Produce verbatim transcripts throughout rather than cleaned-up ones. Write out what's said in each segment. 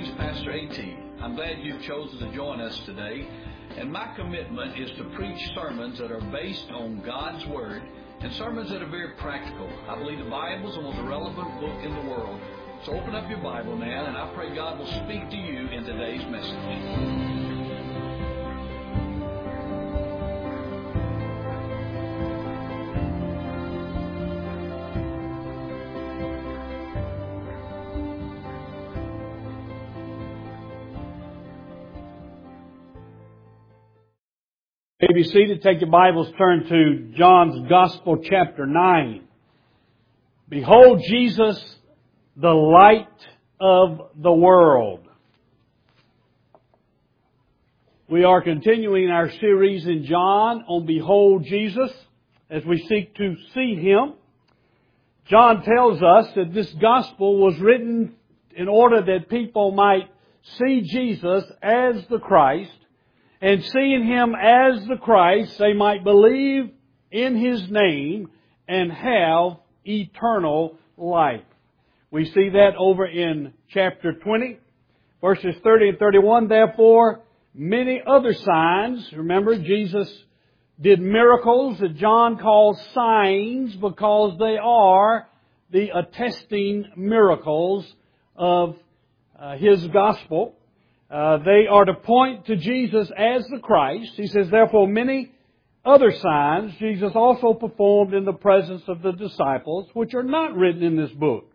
Greetings, Pastor A T. I'm glad you've chosen to join us today. And my commitment is to preach sermons that are based on God's Word and sermons that are very practical. I believe the Bible is the most relevant book in the world. So open up your Bible now, and I pray God will speak to you in today's message. You may be seated. Take your Bibles, turn to John's Gospel, chapter nine. Behold Jesus, the light of the world. We are continuing our series in John on Behold Jesus as we seek to see Him. John tells us that this Gospel was written in order that people might see Jesus as the Christ, and seeing Him as the Christ, they might believe in His name and have eternal life. We see that over in chapter twenty, verses thirty and thirty-one. Therefore, many other signs. Remember, Jesus did miracles that John calls signs because they are the attesting miracles of uh, His gospel. Uh, they are to point to Jesus as the Christ. He says, therefore, many other signs Jesus also performed in the presence of the disciples, which are not written in this book.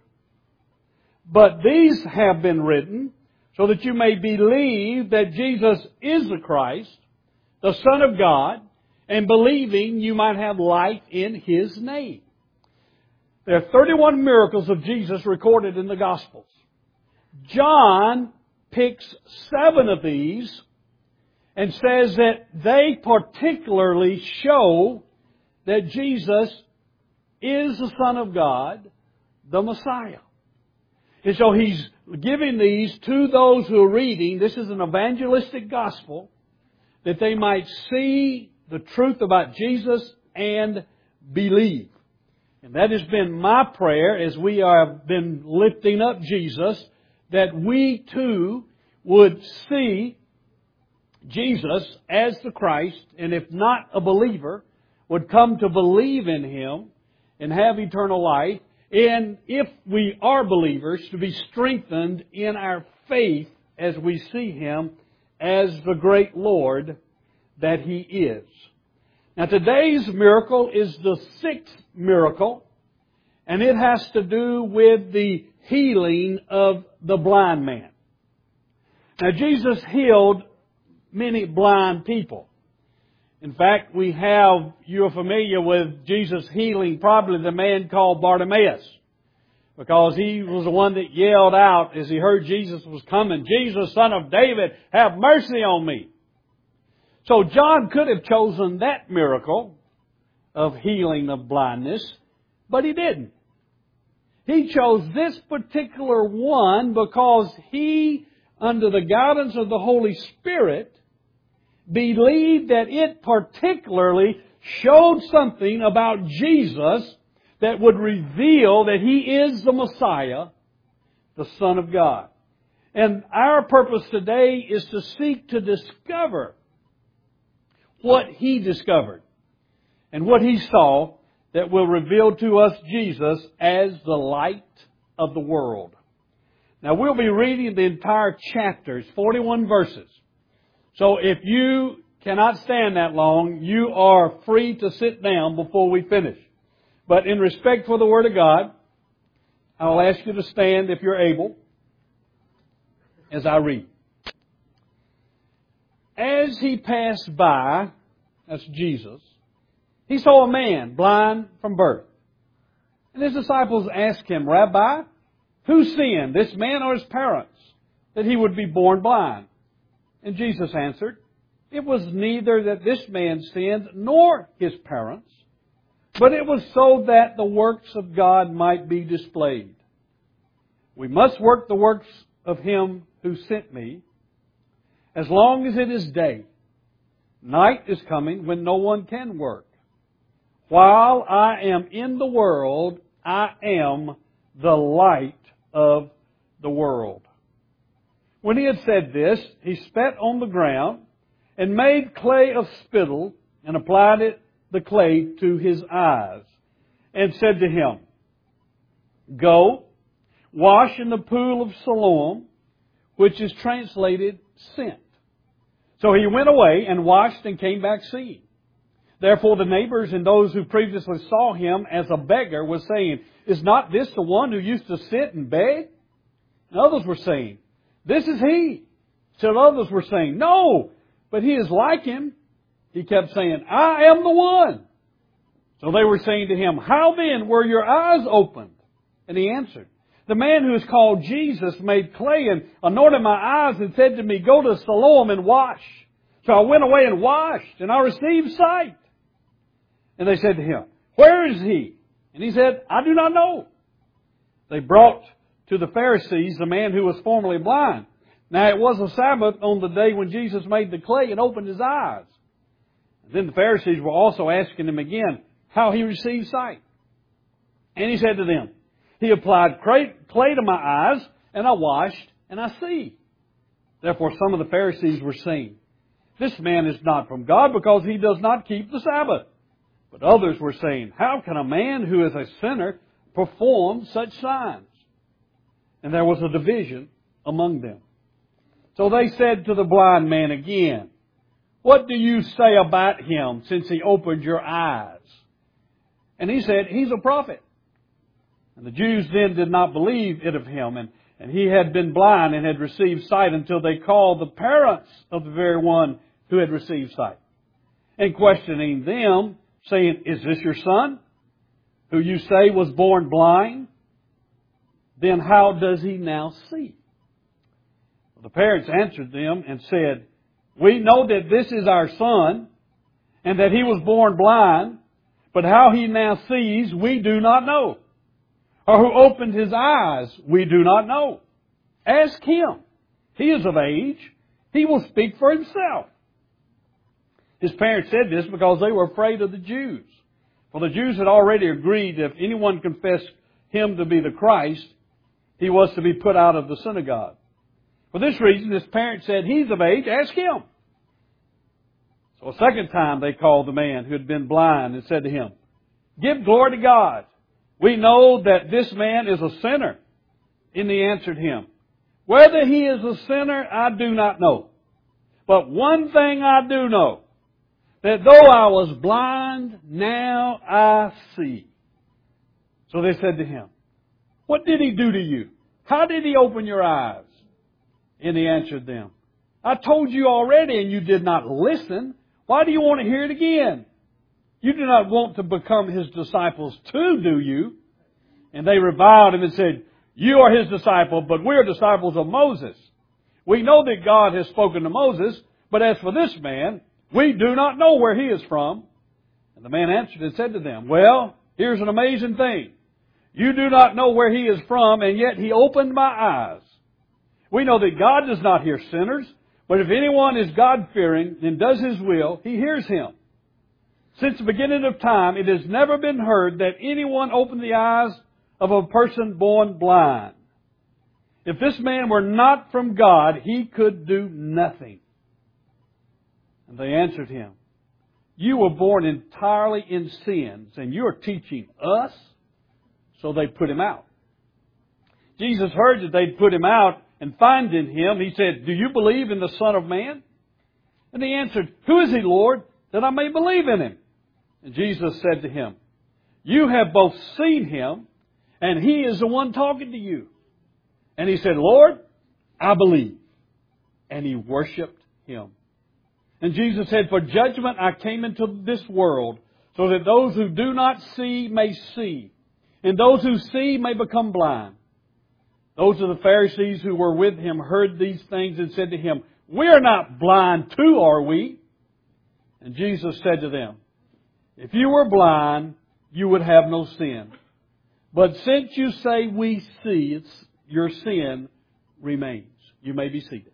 But these have been written so that you may believe that Jesus is the Christ, the Son of God, and believing you might have life in His name. There are thirty-one miracles of Jesus recorded in the Gospels. John picks seven of these and says that they particularly show that Jesus is the Son of God, the Messiah. And so he's giving these to those who are reading. This is an evangelistic gospel, that they might see the truth about Jesus and believe. And that has been my prayer as we have been lifting up Jesus, that we too would see Jesus as the Christ, and if not a believer, would come to believe in Him and have eternal life. And if we are believers, to be strengthened in our faith as we see Him as the great Lord that He is. Now today's miracle is the sixth miracle, and it has to do with the healing of the blind man. Now, Jesus healed many blind people. In fact, we have, you're familiar with Jesus healing probably the man called Bartimaeus, because he was the one that yelled out as he heard Jesus was coming, Jesus, Son of David, have mercy on me. So John could have chosen that miracle of healing of blindness, but he didn't. He chose this particular one because he, under the guidance of the Holy Spirit, believed that it particularly showed something about Jesus that would reveal that He is the Messiah, the Son of God. And our purpose today is to seek to discover what He discovered and what He saw that will reveal to us Jesus as the light of the world. Now, we'll be reading the entire chapters, forty-one verses. So if you cannot stand that long, you are free to sit down before we finish. But in respect for the Word of God, I'll ask you to stand if you're able as I read. As He passed by, that's Jesus, He saw a man blind from birth. And His disciples asked Him, Rabbi, who sinned, this man or his parents, that he would be born blind? And Jesus answered, it was neither that this man sinned nor his parents, but it was so that the works of God might be displayed. We must work the works of Him who sent me as long as it is day. Night is coming when no one can work. While I am in the world, I am the light of the world. When he had said this, he spat on the ground and made clay of spittle and applied it, the clay to his eyes and said to him, Go, wash in the pool of Siloam, which is translated sent. So he went away and washed and came back seeing. Therefore the neighbors and those who previously saw him as a beggar were saying, Is not this the one who used to sit and beg? And others were saying, This is he. Still others were saying, No, but he is like him. He kept saying, I am the one. So they were saying to him, How then were your eyes opened? And he answered, The man who is called Jesus made clay and anointed my eyes and said to me, Go to Siloam and wash. So I went away and washed, and I received sight. And they said to him, Where is he? And he said, I do not know. They brought to the Pharisees the man who was formerly blind. Now it was a Sabbath on the day when Jesus made the clay and opened his eyes. And then the Pharisees were also asking him again how he received sight. And he said to them, He applied clay to my eyes, and I washed, and I see. Therefore some of the Pharisees were saying, This man is not from God, because he does not keep the Sabbath. But others were saying, How can a man who is a sinner perform such signs? And there was a division among them. So they said to the blind man again, What do you say about him, since he opened your eyes? And he said, He's a prophet. And the Jews then did not believe it of him, and, and he had been blind and had received sight until they called the parents of the very one who had received sight. And questioning them, saying, Is this your son, who you say was born blind? Then how does he now see? Well, the parents answered them and said, We know that this is our son, and that he was born blind, but how he now sees, we do not know. Or who opened his eyes, we do not know. Ask him. He is of age. He will speak for himself. His parents said this because they were afraid of the Jews. For the Jews had already agreed that if anyone confessed him to be the Christ, he was to be put out of the synagogue. For this reason, his parents said, He's of age, ask him. So a second time they called the man who had been blind and said to him, Give glory to God. We know that this man is a sinner. And he answered him, Whether he is a sinner, I do not know. But one thing I do know, that though I was blind, now I see. So they said to him, What did he do to you? How did he open your eyes? And he answered them, I told you already, and you did not listen. Why do you want to hear it again? You do not want to become his disciples too, do you? And they reviled him and said, You are his disciple, but we are disciples of Moses. We know that God has spoken to Moses, but as for this man, we do not know where he is from. And the man answered and said to them, Well, here's an amazing thing. You do not know where he is from, and yet he opened my eyes. We know that God does not hear sinners, but if anyone is God-fearing and does his will, he hears him. Since the beginning of time, it has never been heard that anyone opened the eyes of a person born blind. If this man were not from God, he could do nothing. And they answered him, You were born entirely in sins, and you are teaching us? So they put him out. Jesus heard that they'd put him out, and finding him, he said, Do you believe in the Son of Man? And he answered, Who is he, Lord, that I may believe in him? And Jesus said to him, You have both seen him, and he is the one talking to you. And he said, Lord, I believe. And he worshipped him. And Jesus said, For judgment I came into this world, so that those who do not see may see, and those who see may become blind. Those of the Pharisees who were with him heard these things and said to him, We are not blind too, are we? And Jesus said to them, If you were blind, you would have no sin. But since you say we see, it's, your sin remains. You may be seated.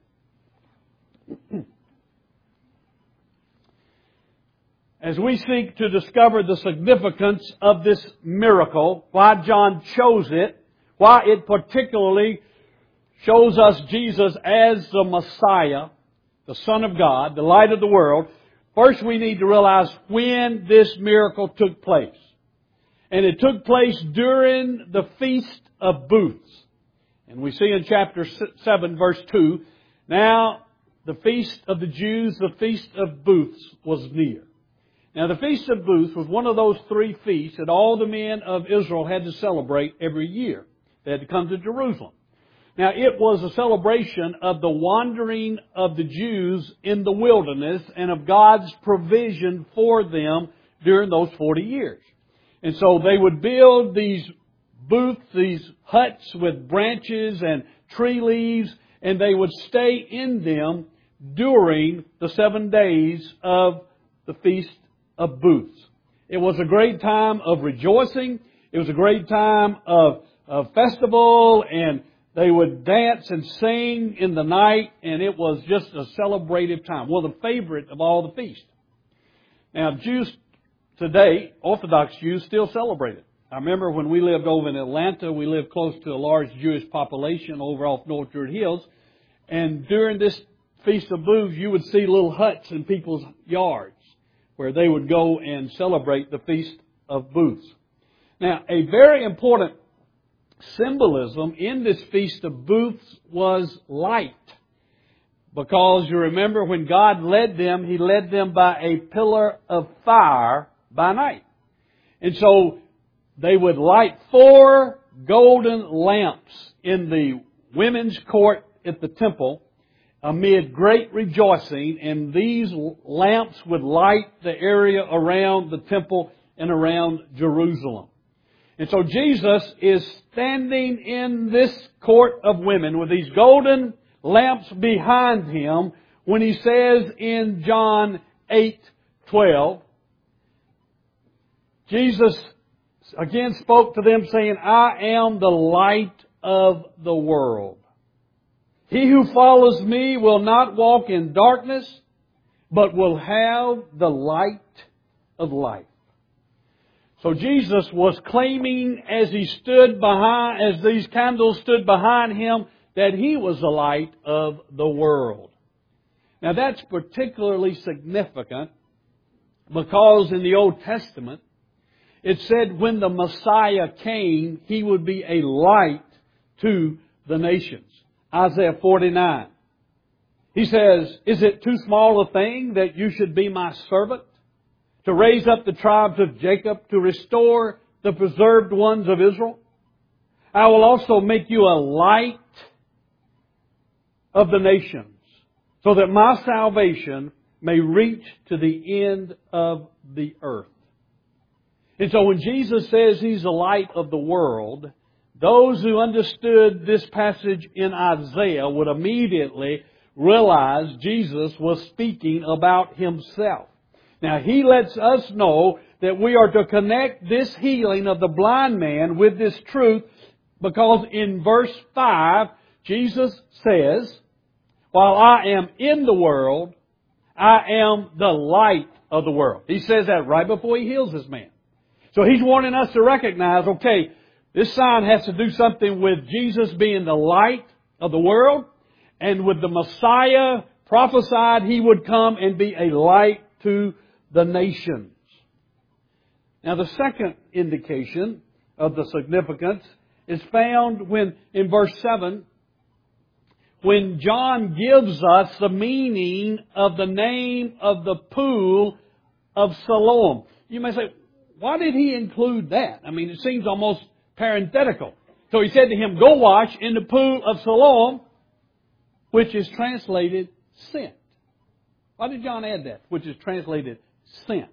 As we seek to discover the significance of this miracle, why John chose it, why it particularly shows us Jesus as the Messiah, the Son of God, the light of the world, first we need to realize when this miracle took place. And it took place during the Feast of Booths. And we see in chapter seven, verse two, now the Feast of the Jews, the Feast of Booths, was near. Now the Feast of Booths was one of those three feasts that all the men of Israel had to celebrate every year. They had to come to Jerusalem. Now it was a celebration of the wandering of the Jews in the wilderness and of God's provision for them during those forty years. And so they would build these booths, these huts with branches and tree leaves, and they would stay in them during the seven days of the Feast of Booths. It was a great time of rejoicing. It was a great time of, of festival, and they would dance and sing in the night, and it was just a celebrative time. One of the favorite of all the feasts. Now, Jews today, Orthodox Jews, still celebrate it. I remember when we lived over in Atlanta, we lived close to a large Jewish population over off North Druid Hills. And during this Feast of Booths, you would see little huts in people's yards where they would go and celebrate the Feast of Booths. Now, a very important symbolism in this Feast of Booths was light. Because you remember when God led them, He led them by a pillar of fire by night. And so they would light four golden lamps in the women's court at the temple amid great rejoicing, and these lamps would light the area around the temple and around Jerusalem. And so Jesus is standing in this court of women with these golden lamps behind Him when He says in John eight twelve, Jesus again spoke to them saying, I am the light of the world. He who follows me will not walk in darkness, but will have the light of life. So Jesus was claiming as He stood behind, as these candles stood behind Him, that He was the light of the world. Now that's particularly significant because in the Old Testament, it said when the Messiah came, He would be a light to the nations. Isaiah forty-nine. He says, is it too small a thing that you should be my servant? To raise up the tribes of Jacob, to restore the preserved ones of Israel? I will also make you a light of the nations, so that my salvation may reach to the end of the earth. And so when Jesus says He's the light of the world, those who understood this passage in Isaiah would immediately realize Jesus was speaking about Himself. Now, He lets us know that we are to connect this healing of the blind man with this truth, because in verse five, Jesus says, while I am in the world, I am the light of the world. He says that right before He heals this man. So He's wanting us to recognize, okay, this sign has to do something with Jesus being the light of the world, and with the Messiah prophesied He would come and be a light to the nations. Now the second indication of the significance is found when, in verse seven, when John gives us the meaning of the name of the pool of Siloam. You may say, why did he include that? I mean, it seems almost parenthetical. So he said to him, go wash in the pool of Siloam, which is translated sent. Why did John add that, which is translated sent?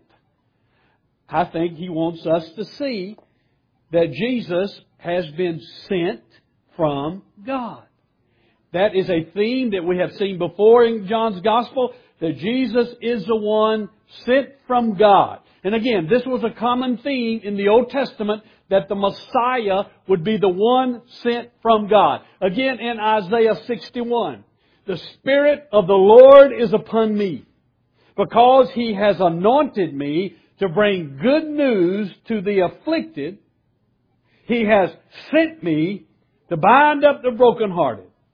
I think he wants us to see that Jesus has been sent from God. That is a theme that we have seen before in John's Gospel, that Jesus is the one sent from God. And again, this was a common theme in the Old Testament, that the Messiah would be the one sent from God. Again, in Isaiah sixty-one, the Spirit of the Lord is upon me, because He has anointed me to bring good news to the afflicted. He has sent me to bind up the brokenhearted,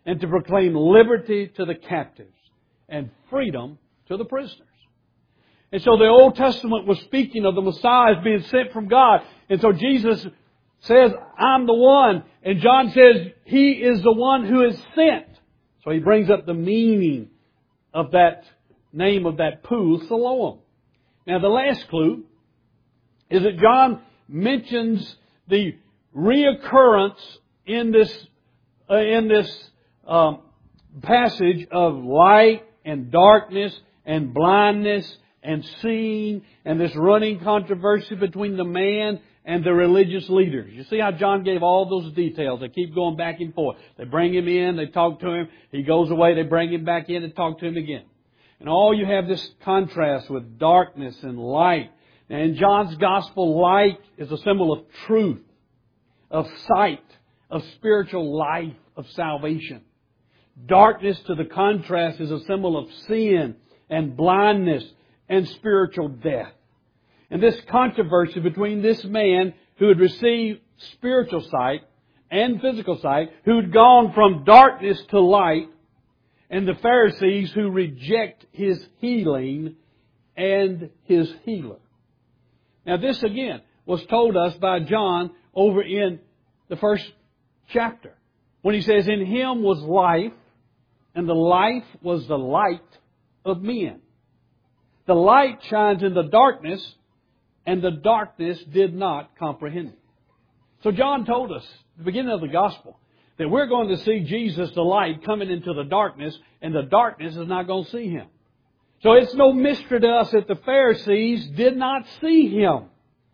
and to proclaim liberty to the captives and freedom to the prisoners. And so the Old Testament was speaking of the Messiah as being sent from God. And so Jesus says, I'm the one. And John says, He is the one who is sent. So he brings up the meaning of that name of that pool, Siloam. Now the last clue is that John mentions the reoccurrence in this, uh, in this um, passage of light and darkness and blindness and seeing, and this running controversy between the man and the religious leaders. You see how John gave all those details. They keep going back and forth. They bring him in, they talk to him, he goes away, they bring him back in and talk to him again. And all you have this contrast with darkness and light. And in John's Gospel, light is a symbol of truth, of sight, of spiritual life, of salvation. Darkness, to the contrast, is a symbol of sin and blindness and spiritual death. And this controversy between this man who had received spiritual sight and physical sight, who had gone from darkness to light, and the Pharisees who reject His healing and His healer. Now this again was told us by John over in the first chapter, when he says, in Him was life, and the life was the light of men. The light shines in the darkness, and the darkness did not comprehend it. So John told us at the beginning of the Gospel that we're going to see Jesus, the light, coming into the darkness, and the darkness is not going to see Him. So it's no mystery to us that the Pharisees did not see Him.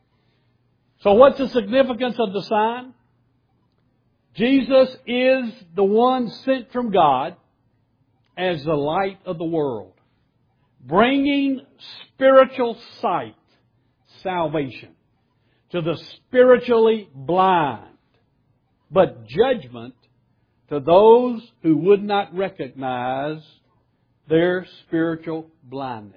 So what's the significance of the sign? Jesus is the one sent from God as the light of the world, bringing spiritual sight, salvation, to the spiritually blind, but judgment to those who would not recognize their spiritual blindness.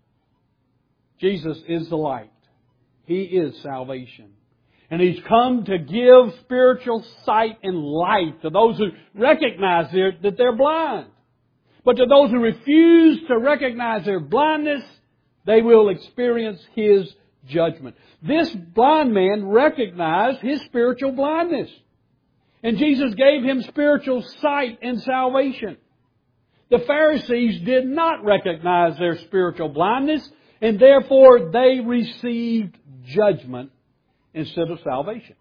Jesus is the light. He is salvation. And He's come to give spiritual sight and light to those who recognize that they're blind. But to those who refuse to recognize their blindness, they will experience His judgment. This blind man recognized his spiritual blindness. And Jesus gave him spiritual sight and salvation. The Pharisees did not recognize their spiritual blindness, and therefore they received judgment instead of salvation.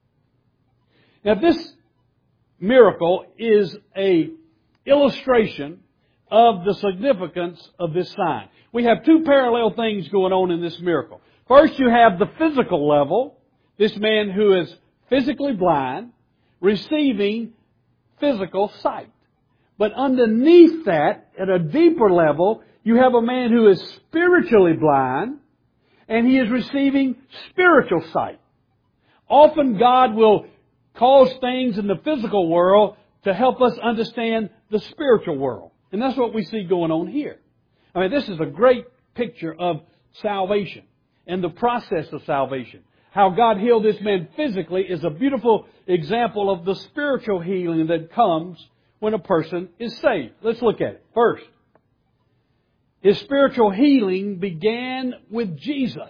Now this miracle is an illustration of the significance of this sign. We have two parallel things going on in this miracle. First, you have the physical level, this man who is physically blind, receiving physical sight. But underneath that, at a deeper level, you have a man who is spiritually blind, and he is receiving spiritual sight. Often God will cause things in the physical world to help us understand the spiritual world. And that's what we see going on here. I mean, this is a great picture of salvation and the process of salvation. How God healed this man physically is a beautiful example of the spiritual healing that comes when a person is saved. Let's look at it. First, his spiritual healing began with Jesus.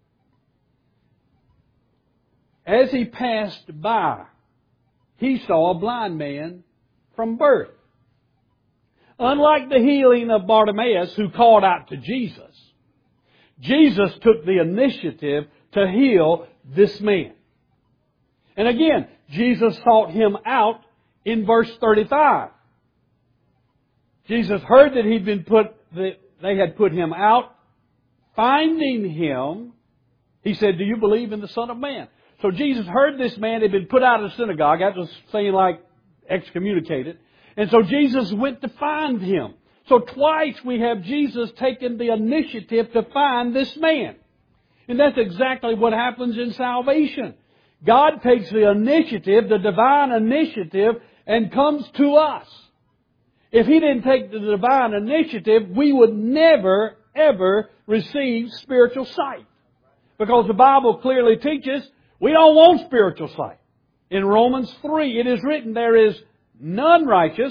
As he passed by, he saw a blind man from birth. Unlike the healing of Bartimaeus, who called out to Jesus, Jesus took the initiative to heal this man. And again, Jesus sought him out in verse thirty-five. Jesus heard that he'd been put, that they had put him out. Finding him, He said, do you believe in the Son of Man? So Jesus heard this man had been put out of the synagogue. That was saying like excommunicated. And so Jesus went to find him. So twice we have Jesus taking the initiative to find this man. And that's exactly what happens in salvation. God takes the initiative, the divine initiative, and comes to us. If He didn't take the divine initiative, we would never, ever receive spiritual sight. Because the Bible clearly teaches we don't want spiritual sight. In Romans three, it is written, there is none righteous,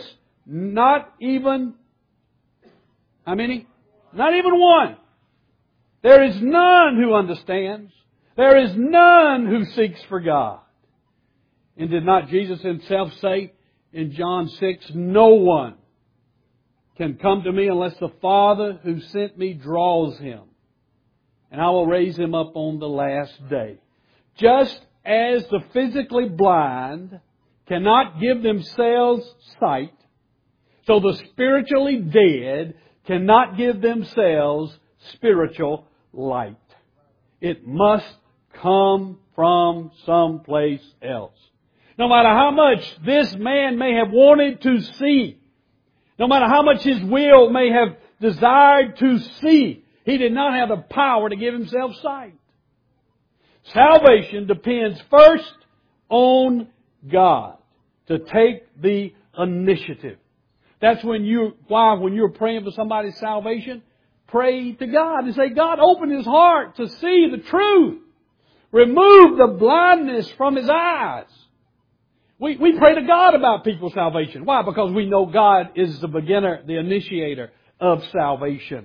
Not even, how many? Not even one. There is none who understands. There is none who seeks for God. And did not Jesus Himself say in John six, no one can come to me unless the Father who sent me draws him, and I will raise him up on the last day. Just as the physically blind cannot give themselves sight, so the spiritually dead cannot give themselves spiritual light. It must come from someplace else. No matter how much this man may have wanted to see, no matter how much his will may have desired to see, he did not have the power to give himself sight. Salvation depends first on God to take the initiative. That's when you, why when you're praying for somebody's salvation, pray to God and say, God, open his heart to see the truth. Remove the blindness from his eyes. We, we pray to God about people's salvation. Why? Because we know God is the beginner, the initiator of salvation.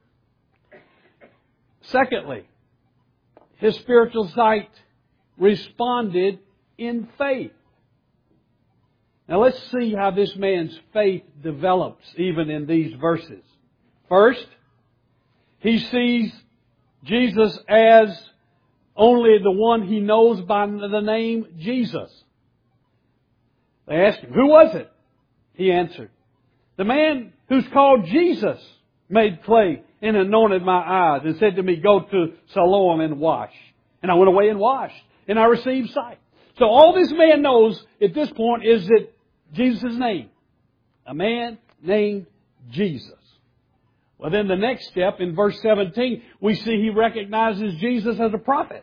Secondly, his spiritual sight responded in faith. Now let's see how this man's faith develops even in these verses. First, he sees Jesus as only the one he knows by the name Jesus. They asked him, who was it? He answered, the man who's called Jesus made clay and anointed my eyes and said to me, go to Siloam and wash. And I went away and washed, and I received sight. So all this man knows at this point is that Jesus' name. A man named Jesus. Well, then the next step in verse seventeen, we see he recognizes Jesus as a prophet.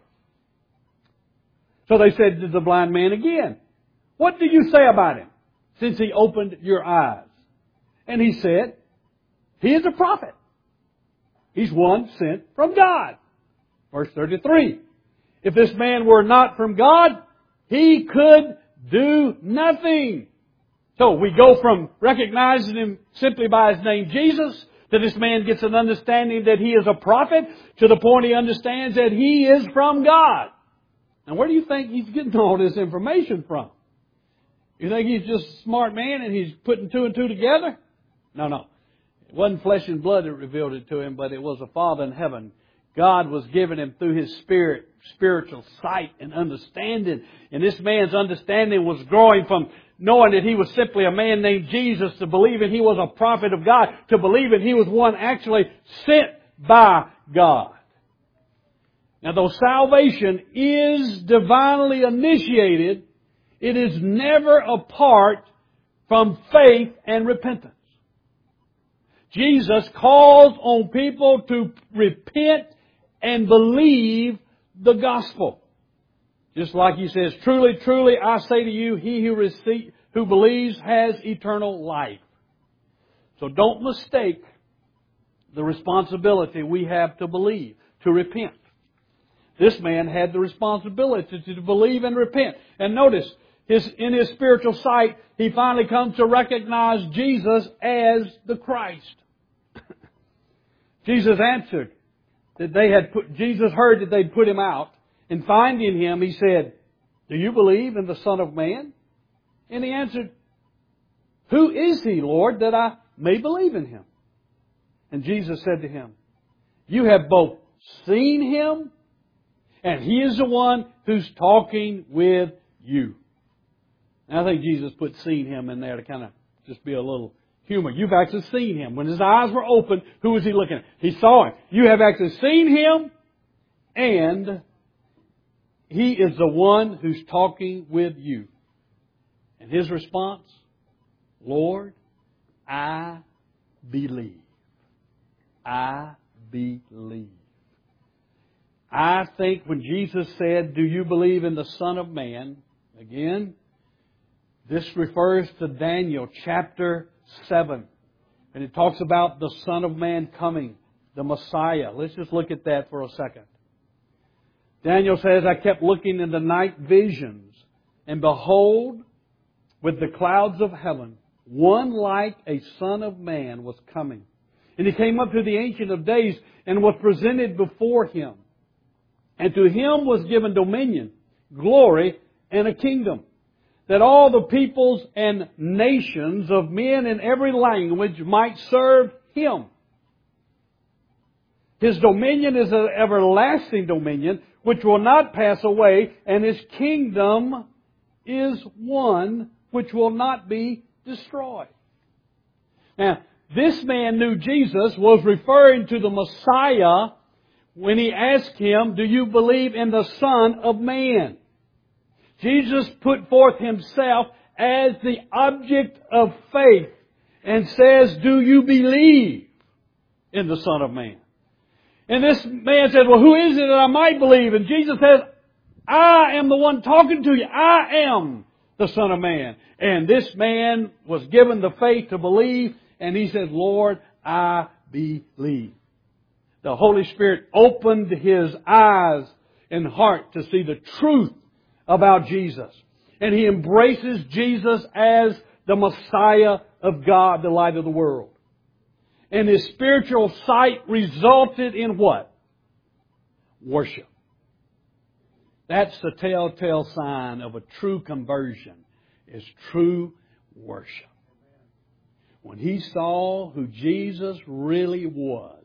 So they said to the blind man again, what do you say about him since he opened your eyes? And he said, he is a prophet. He's one sent from God. Verse thirty-three. If this man were not from God, he could do nothing. So we go from recognizing him simply by his name Jesus, to this man gets an understanding that he is a prophet, to the point he understands that he is from God. Now where do you think he's getting all this information from? You think he's just a smart man and he's putting two and two together? No, no. It wasn't flesh and blood that revealed it to him, but it was the Father in heaven. God was giving him through His Spirit, spiritual sight and understanding. And this man's understanding was growing from knowing that he was simply a man named Jesus to believing he was a prophet of God, to believing he was one actually sent by God. Now, though salvation is divinely initiated, it is never apart from faith and repentance. Jesus calls on people to repent and believe the gospel. Just like He says, truly, truly, I say to you, he who, receive, who believes has eternal life. So don't mistake the responsibility we have to believe, to repent. This man had the responsibility to believe and repent. And notice, his, in his spiritual sight, he finally comes to recognize Jesus as the Christ. Jesus answered that they had put, Jesus heard that they'd put him out. And finding him, he said, do you believe in the Son of Man? And he answered, who is he, Lord, that I may believe in him? And Jesus said to him, you have both seen him, and he is the one who's talking with you. And I think Jesus put seen him in there to kind of just be a little humor. You've actually seen him. When his eyes were open, who was he looking at? He saw him. You have actually seen him, and he is the one who's talking with you. And his response, Lord, I believe. I believe. I think when Jesus said, do you believe in the Son of Man? Again, this refers to Daniel chapter seven. And it talks about the Son of Man coming, the Messiah. Let's just look at that for a second. Daniel says, I kept looking in the night visions, and behold, with the clouds of heaven, one like a Son of Man was coming. And He came up to the Ancient of Days and was presented before Him. And to Him was given dominion, glory, and a kingdom, that all the peoples and nations of men in every language might serve Him. His dominion is an everlasting dominion which will not pass away, and His kingdom is one which will not be destroyed. Now, this man knew Jesus was referring to the Messiah when He asked Him, "Do you believe in the Son of Man?" Jesus put forth Himself as the object of faith and says, "Do you believe in the Son of Man?" And this man said, "Well, who is it that I might believe?" And Jesus says, "I am the one talking to you. I am the Son of Man." And this man was given the faith to believe, and he said, "Lord, I believe." The Holy Spirit opened his eyes and heart to see the truth about Jesus. And he embraces Jesus as the Messiah of God, the light of the world. And his spiritual sight resulted in what? Worship. That's the telltale sign of a true conversion, is true worship. When he saw who Jesus really was,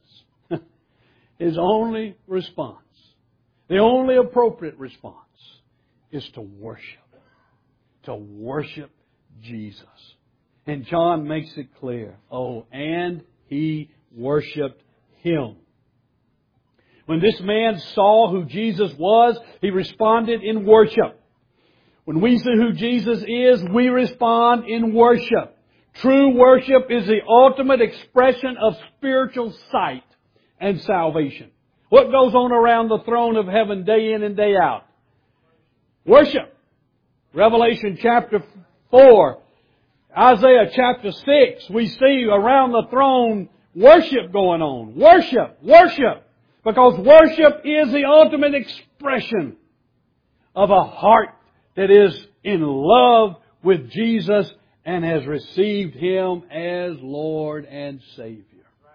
his only response, the only appropriate response, is to worship. To worship Jesus. And John makes it clear. Oh, and he worshipped Him. When this man saw who Jesus was, he responded in worship. When we see who Jesus is, we respond in worship. True worship is the ultimate expression of spiritual sight and salvation. What goes on around the throne of heaven day in and day out? Worship. Revelation chapter four. Isaiah chapter six, we see around the throne worship going on. Worship, worship. Because worship is the ultimate expression of a heart that is in love with Jesus and has received Him as Lord and Savior.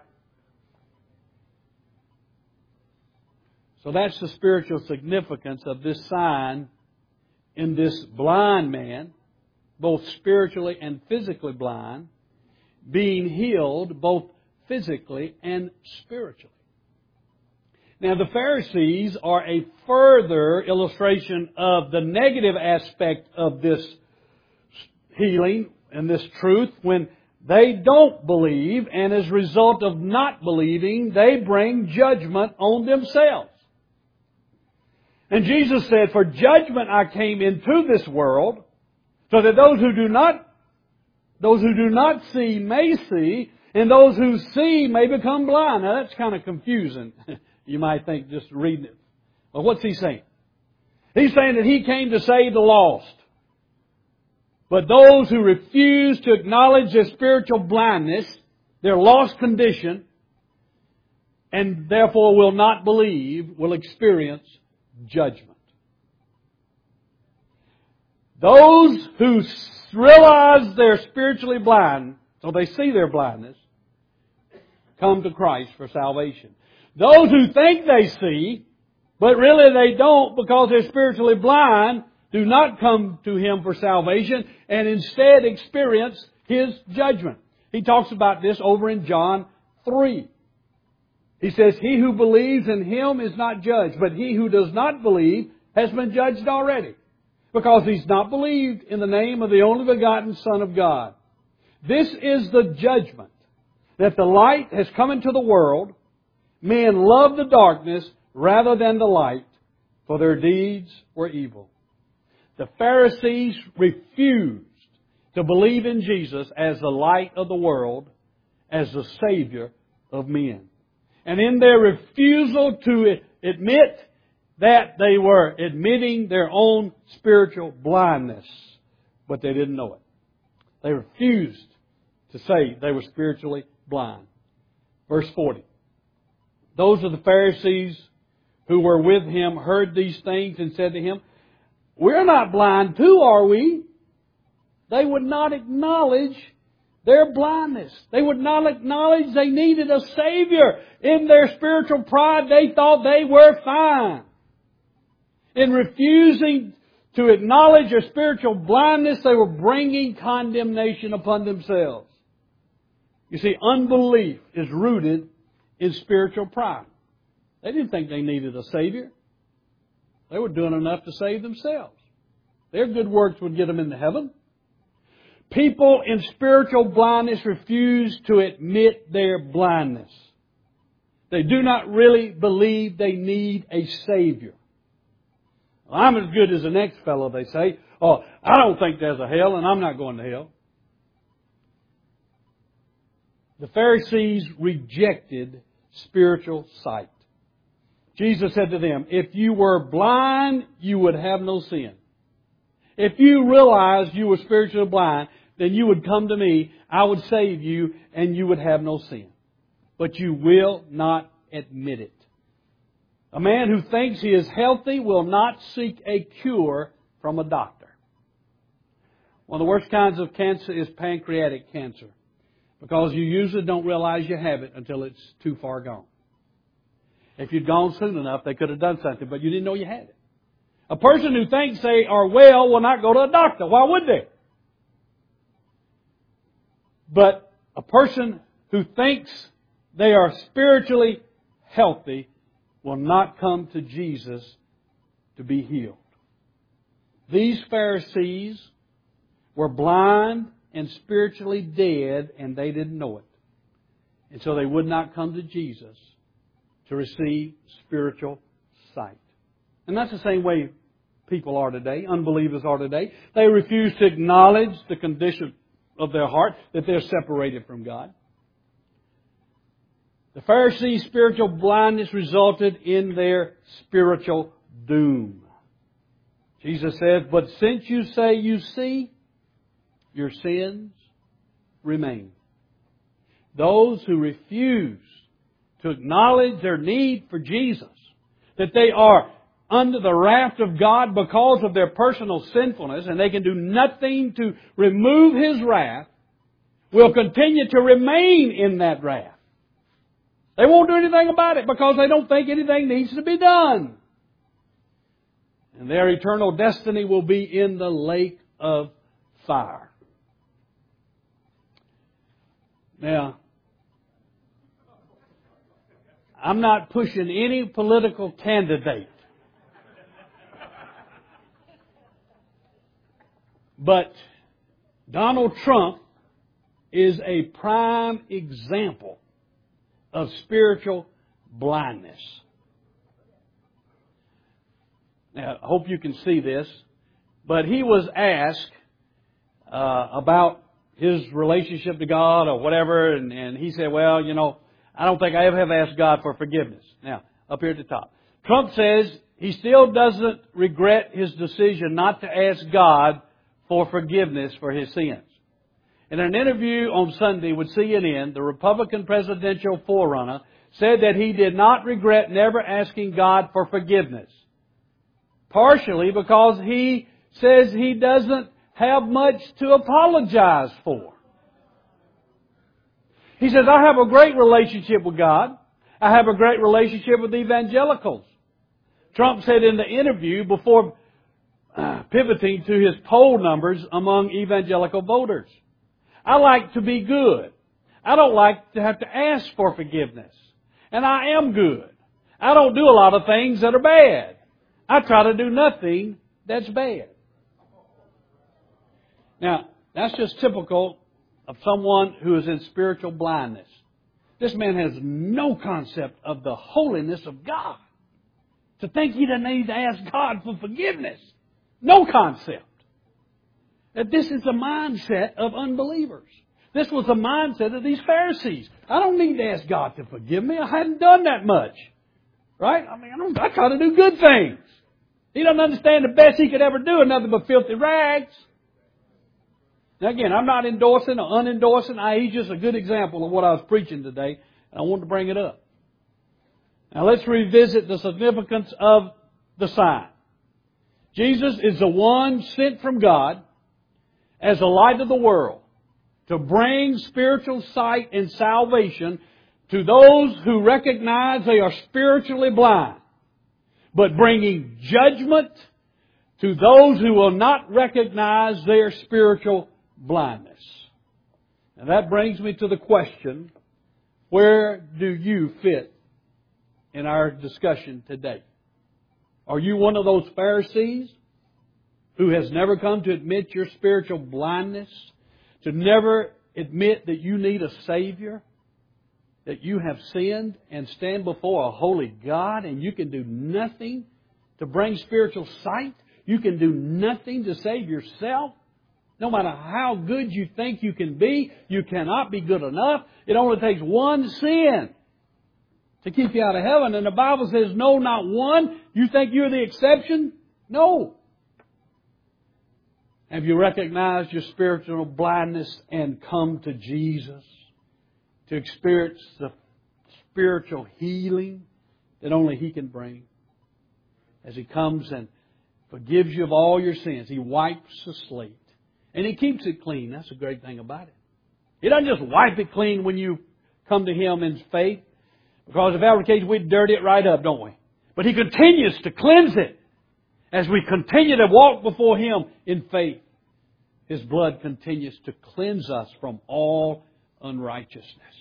So that's the spiritual significance of this sign in this blind man, both spiritually and physically blind, being healed both physically and spiritually. Now, the Pharisees are a further illustration of the negative aspect of this healing and this truth when they don't believe, and as a result of not believing, they bring judgment on themselves. And Jesus said, "For judgment I came into this world, so that those who do not, those who do not see may see, and those who see may become blind." Now that's kind of confusing. You might think just reading it. Well, what's He saying? He's saying that He came to save the lost. But those who refuse to acknowledge their spiritual blindness, their lost condition, and therefore will not believe, will experience judgment. Those who realize they're spiritually blind, so they see their blindness, come to Christ for salvation. Those who think they see, but really they don't because they're spiritually blind, do not come to Him for salvation and instead experience His judgment. He talks about this over in John three. He says, "He who believes in Him is not judged, but he who does not believe has been judged already, because he's not believed in the name of the only begotten Son of God. This is the judgment, that the light has come into the world. Men love the darkness rather than the light, for their deeds were evil." The Pharisees refused to believe in Jesus as the light of the world, as the Savior of men. And in their refusal to admit that, they were admitting their own spiritual blindness, but they didn't know it. They refused to say they were spiritually blind. Verse forty. Those of the Pharisees who were with Him heard these things and said to Him, "We're not blind too, are we?" They would not acknowledge their blindness. They would not acknowledge they needed a Savior. In their spiritual pride, they thought they were fine. In refusing to acknowledge their spiritual blindness, they were bringing condemnation upon themselves. You see, unbelief is rooted in spiritual pride. They didn't think they needed a Savior. They were doing enough to save themselves. Their good works would get them into heaven. People in spiritual blindness refuse to admit their blindness. They do not really believe they need a Savior. Well, I'm as good as the next fellow, they say. Oh, I don't think there's a hell, and I'm not going to hell. The Pharisees rejected spiritual sight. Jesus said to them, if you were blind, you would have no sin. If you realized you were spiritually blind, then you would come to me, I would save you, and you would have no sin. But you will not admit it. A man who thinks he is healthy will not seek a cure from a doctor. One of the worst kinds of cancer is pancreatic cancer, because you usually don't realize you have it until it's too far gone. If you'd gone soon enough, they could have done something, but you didn't know you had it. A person who thinks they are well will not go to a doctor. Why would they? But a person who thinks they are spiritually healthy will not come to Jesus to be healed. These Pharisees were blind and spiritually dead, and they didn't know it. And so they would not come to Jesus to receive spiritual sight. And that's the same way people are today, unbelievers are today. They refuse to acknowledge the condition of their heart, that they're separated from God. The Pharisees' spiritual blindness resulted in their spiritual doom. Jesus says, but since you say you see, your sins remain. Those who refuse to acknowledge their need for Jesus, that they are under the wrath of God because of their personal sinfulness, and they can do nothing to remove His wrath, will continue to remain in that wrath. They won't do anything about it because they don't think anything needs to be done. And their eternal destiny will be in the lake of fire. Now, I'm not pushing any political candidate. But Donald Trump is a prime example of spiritual blindness. Now, I hope you can see this, but he was asked uh, about his relationship to God or whatever, and, and he said, well, you know, I don't think I ever have asked God for forgiveness. Now, up here at the top. Trump says he still doesn't regret his decision not to ask God for forgiveness for his sins. In an interview on Sunday with C N N, the Republican presidential forerunner said that he did not regret never asking God for forgiveness. Partially because he says he doesn't have much to apologize for. He says, I have a great relationship with God. I have a great relationship with evangelicals. Trump said in the interview before uh, pivoting to his poll numbers among evangelical voters, I like to be good. I don't like to have to ask for forgiveness. And I am good. I don't do a lot of things that are bad. I try to do nothing that's bad. Now, that's just typical of someone who is in spiritual blindness. This man has no concept of the holiness of God. To think he doesn't need to ask God for forgiveness. No concept. That this is the mindset of unbelievers. This was the mindset of these Pharisees. I don't need to ask God to forgive me. I hadn't done that much. Right? I mean, I, don't, I try to do good things. He doesn't understand the best he could ever do is nothing but filthy rags. Now again, I'm not endorsing or unendorsing. I, he's just a good example of what I was preaching today, and I wanted to bring it up. Now let's revisit the significance of the sign. Jesus is the one sent from God as the light of the world. to bring spiritual sight and salvation to those who recognize they are spiritually blind, but bringing judgment to those who will not recognize their spiritual blindness. And that brings me to the question, where do you fit in our discussion today? Are you one of those Pharisees who has never come to admit your spiritual blindness, to never admit that you need a Savior, that you have sinned and stand before a holy God and you can do nothing to bring spiritual sight? You can do nothing to save yourself? No matter how good you think you can be, you cannot be good enough. It only takes one sin to keep you out of heaven. And the Bible says, no, not one. You think you're the exception? No. Have you recognized your spiritual blindness and come to Jesus to experience the spiritual healing that only He can bring? As He comes and forgives you of all your sins. He wipes the slate. And He keeps it clean. That's the great thing about it. He doesn't just wipe it clean when you come to Him in faith. Because if that were the case, we'd dirty it right up, don't we? But He continues to cleanse it as we continue to walk before Him in faith. His blood continues to cleanse us from all unrighteousness.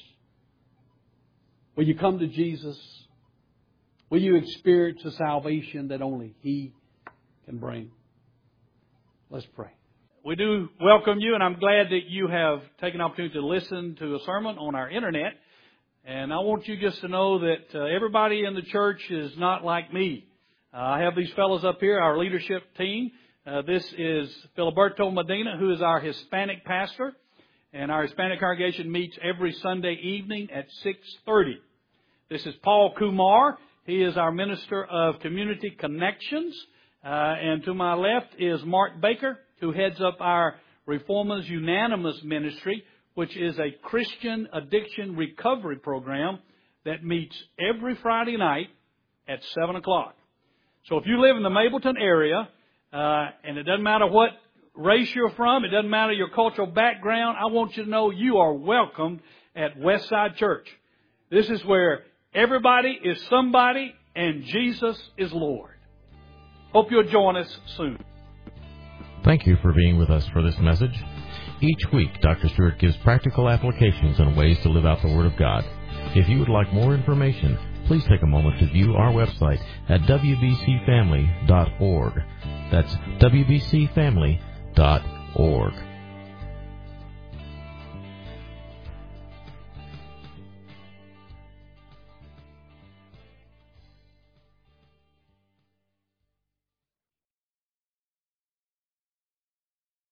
Will you come to Jesus? Will you experience the salvation that only He can bring? Let's pray. We do welcome you, and I'm glad that you have taken the opportunity to listen to a sermon on our internet. And I want you just to know that uh, everybody in the church is not like me. Uh, I have these fellows up here, our leadership team. Uh, this is Filiberto Medina, who is our Hispanic pastor. And our Hispanic congregation meets every Sunday evening at six thirty. This is Paul Kumar. He is our Minister of Community Connections. Uh, and to my left is Mark Baker, who heads up our Reformers Unanimous Ministry, which is a Christian addiction recovery program that meets every Friday night at seven o'clock. So if you live in the Mableton area, uh, and it doesn't matter what race you're from, it doesn't matter your cultural background, I want you to know you are welcomed at Westside Church. This is where everybody is somebody and Jesus is Lord. Hope you'll join us soon. Thank you for being with us for this message. Each week, Doctor Stewart gives practical applications and ways to live out the Word of God. If you would like more information, please take a moment to view our website at w b c family dot org. That's w b c family dot org.